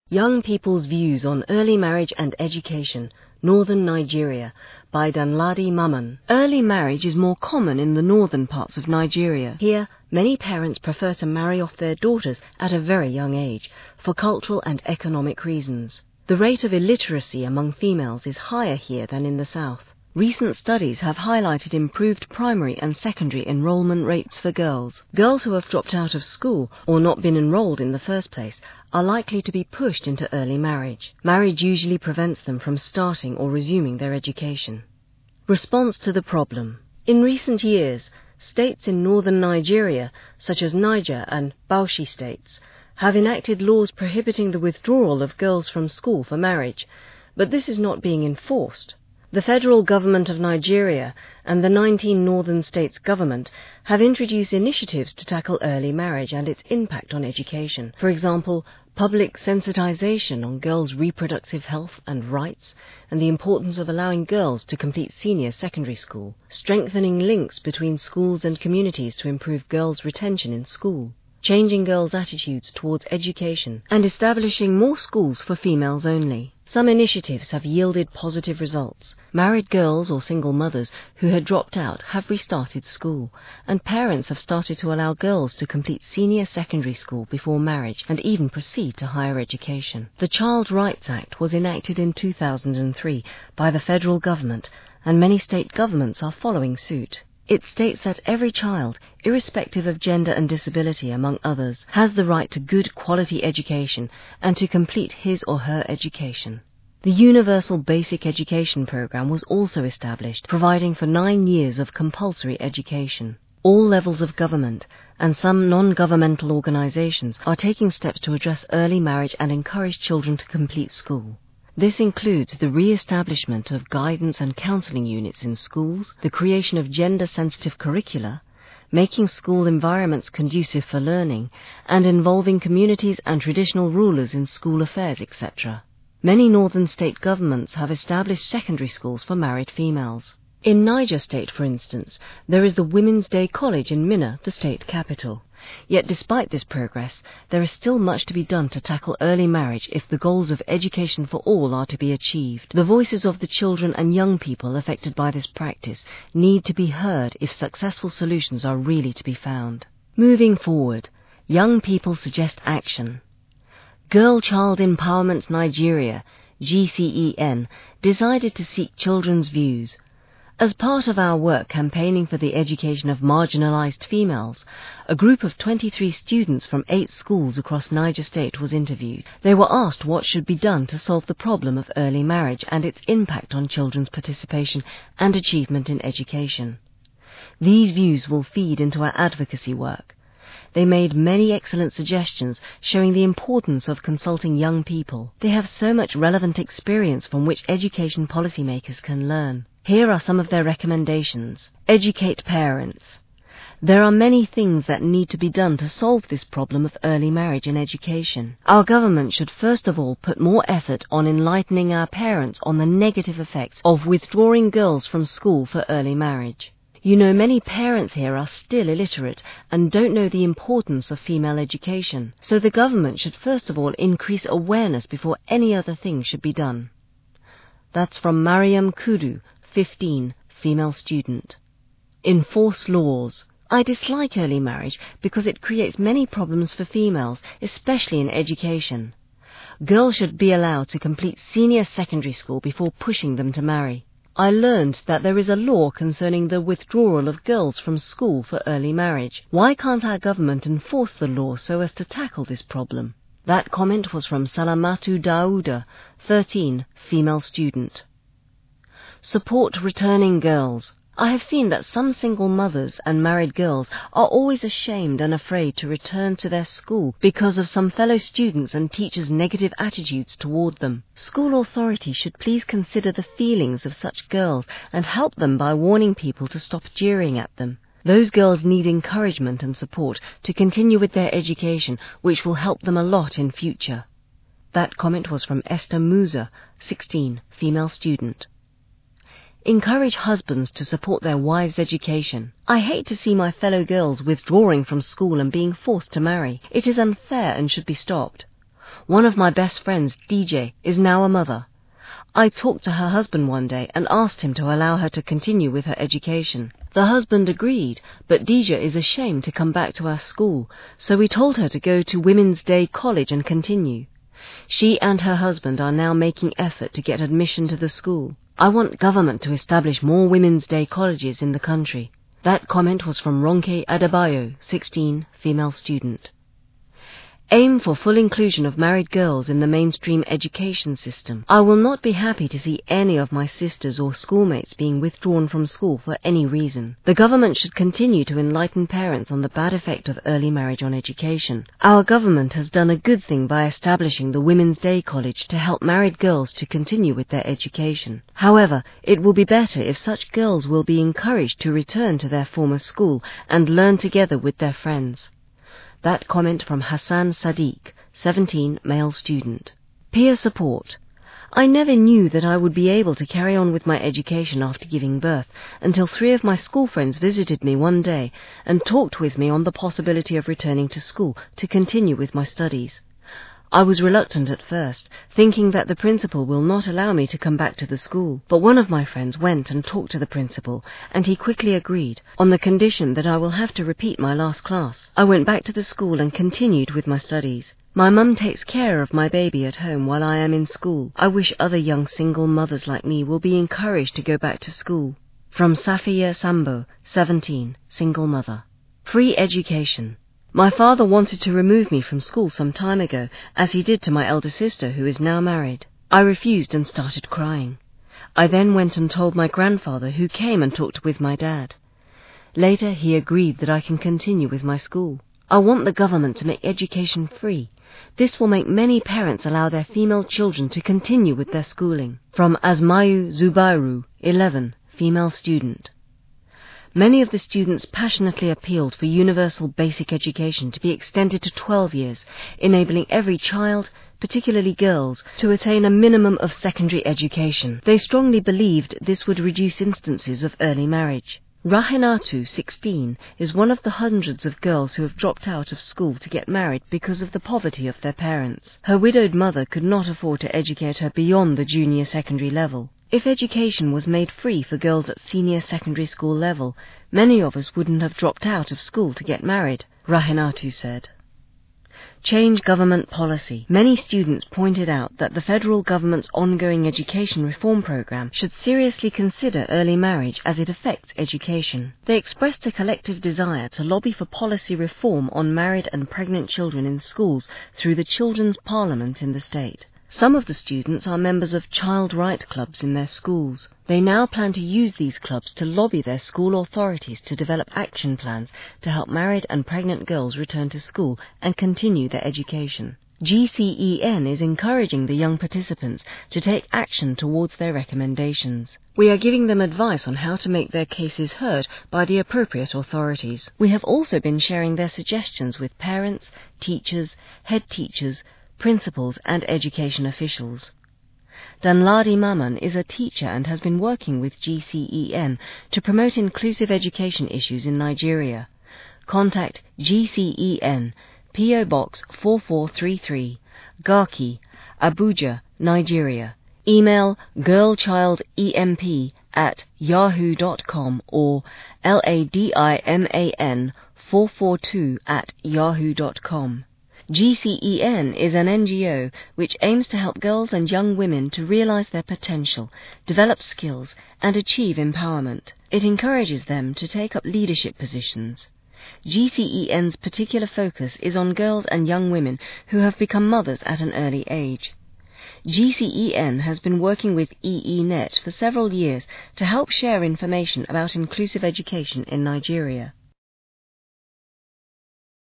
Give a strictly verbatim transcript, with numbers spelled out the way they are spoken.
Young People's Views on Early Marriage and Education, Northern Nigeria, by Danladi Maman. Early marriage is more common in the northern parts of Nigeria. Here, many parents prefer to marry off their daughters at a very young age, for cultural and economic reasons. The rate of illiteracy among females is higher here than in the south. Recent studies have highlighted improved primary and secondary enrollment rates for girls. Girls who have dropped out of school or not been enrolled in the first place are likely to be pushed into early marriage. Marriage usually prevents them from starting or resuming their education. Response to the problem. In recent years, states in northern Nigeria, such as Niger and Bauchi states, have enacted laws prohibiting the withdrawal of girls from school for marriage, but this is not being enforced. The federal government of Nigeria and the nineteen northern states' government have introduced initiatives to tackle early marriage and its impact on education. For example, public sensitization on girls' reproductive health and rights and the importance of allowing girls to complete senior secondary school, strengthening links between schools and communities to improve girls' retention in school, changing girls' attitudes towards education, and establishing more schools for females only. Some initiatives have yielded positive results. Married girls or single mothers who had dropped out have restarted school, and parents have started to allow girls to complete senior secondary school before marriage and even proceed to higher education. The Child Rights Act was enacted in two thousand three by the federal government, and many state governments are following suit. It states that every child, irrespective of gender and disability among others, has the right to good quality education and to complete his or her education. The Universal Basic Education Program was also established, providing for nine years of compulsory education. All levels of government and some non-governmental organizations are taking steps to address early marriage and encourage children to complete school. This includes the re-establishment of guidance and counseling units in schools, the creation of gender-sensitive curricula, making school environments conducive for learning, and involving communities and traditional rulers in school affairs, et cetera. Many northern state governments have established secondary schools for married females. In Niger State, for instance, there is the Women's Day College in Minna, the state capital. Yet despite this progress, there is still much to be done to tackle early marriage if the goals of education for all are to be achieved. The voices of the children and young people affected by this practice need to be heard if successful solutions are really to be found. Moving forward, young people suggest action. Girl Child Empowerment Nigeria, G C E N, decided to seek children's views. As part of our work campaigning for the education of marginalized females, a group of twenty-three students from eight schools across Niger State was interviewed. They were asked what should be done to solve the problem of early marriage and its impact on children's participation and achievement in education. These views will feed into our advocacy work. They made many excellent suggestions showing the importance of consulting young people. They have so much relevant experience from which education policymakers can learn. Here are some of their recommendations. Educate parents. There are many things that need to be done to solve this problem of early marriage in education. Our government should first of all put more effort on enlightening our parents on the negative effects of withdrawing girls from school for early marriage. You know, many parents here are still illiterate and don't know the importance of female education, so the government should first of all increase awareness before any other thing should be done. That's from Mariam Kudu, fifteen, female student. Enforce laws. I dislike early marriage because it creates many problems for females, especially in education. Girls should be allowed to complete senior secondary school before pushing them to marry. I learned that there is a law concerning the withdrawal of girls from school for early marriage. Why can't our government enforce the law so as to tackle this problem? That comment was from Salamatu Dauda, thirteen, female student. Support returning girls. I have seen that some single mothers and married girls are always ashamed and afraid to return to their school because of some fellow students' and teachers' negative attitudes toward them. School authorities should please consider the feelings of such girls and help them by warning people to stop jeering at them. Those girls need encouragement and support to continue with their education, which will help them a lot in future. That comment was from Esther Musa, sixteen, female student. Encourage husbands to support their wives' education. I hate to see my fellow girls withdrawing from school and being forced to marry. It is unfair and should be stopped. One of my best friends, D J, is now a mother. I talked to her husband one day and asked him to allow her to continue with her education. The husband agreed, but D J is ashamed to come back to our school, so we told her to go to Women's Day College and continue. She and her husband are now making effort to get admission to the school. I want government to establish more Women's Day colleges in the country. That comment was from Ronke Adebayo, sixteen, female student. Aim for full inclusion of married girls in the mainstream education system. I will not be happy to see any of my sisters or schoolmates being withdrawn from school for any reason. The government should continue to enlighten parents on the bad effect of early marriage on education. Our government has done a good thing by establishing the Women's Day College to help married girls to continue with their education. However, it will be better if such girls will be encouraged to return to their former school and learn together with their friends. That comment from Hassan Sadiq, seventeen, male student. Peer support. I never knew that I would be able to carry on with my education after giving birth until three of my school friends visited me one day and talked with me on the possibility of returning to school to continue with my studies. I was reluctant at first, thinking that the principal will not allow me to come back to the school. But one of my friends went and talked to the principal, and he quickly agreed, on the condition that I will have to repeat my last class. I went back to the school and continued with my studies. My mum takes care of my baby at home while I am in school. I wish other young single mothers like me will be encouraged to go back to school. From Safiya Sambo, seventeen, single mother. Free education. My father wanted to remove me from school some time ago, as he did to my elder sister, who is now married. I refused and started crying. I then went and told my grandfather, who came and talked with my dad. Later he agreed that I can continue with my school. I want the government to make education free. This will make many parents allow their female children to continue with their schooling. From Asmayu Zubairu, eleven, female student. Many of the students passionately appealed for universal basic education to be extended to twelve years, enabling every child, particularly girls, to attain a minimum of secondary education. They strongly believed this would reduce instances of early marriage. Rahinatu, sixteen, is one of the hundreds of girls who have dropped out of school to get married because of the poverty of their parents. Her widowed mother could not afford to educate her beyond the junior secondary level. If education was made free for girls at senior secondary school level, many of us wouldn't have dropped out of school to get married, Rahinatu said. Change government policy. Many students pointed out that the federal government's ongoing education reform program should seriously consider early marriage as it affects education. They expressed a collective desire to lobby for policy reform on married and pregnant children in schools through the Children's Parliament in the state. Some of the students are members of child right clubs in their schools. They now plan to use these clubs to lobby their school authorities to develop action plans to help married and pregnant girls return to school and continue their education. G C E N is encouraging the young participants to take action towards their recommendations. We are giving them advice on how to make their cases heard by the appropriate authorities. We have also been sharing their suggestions with parents, teachers, head teachers, principals and education officials. Danladi Maman is a teacher and has been working with G C E N to promote inclusive education issues in Nigeria. Contact G C E N, P O Box four four three three, Garki, Abuja, Nigeria. Email girlchildemp at yahoo dot com or ladiman four four two at yahoo dot com. G C E N is an N G O which aims to help girls and young women to realize their potential, develop skills, and achieve empowerment. It encourages them to take up leadership positions. G C E N's particular focus is on girls and young women who have become mothers at an early age. G C E N has been working with E E Net for several years to help share information about inclusive education in Nigeria.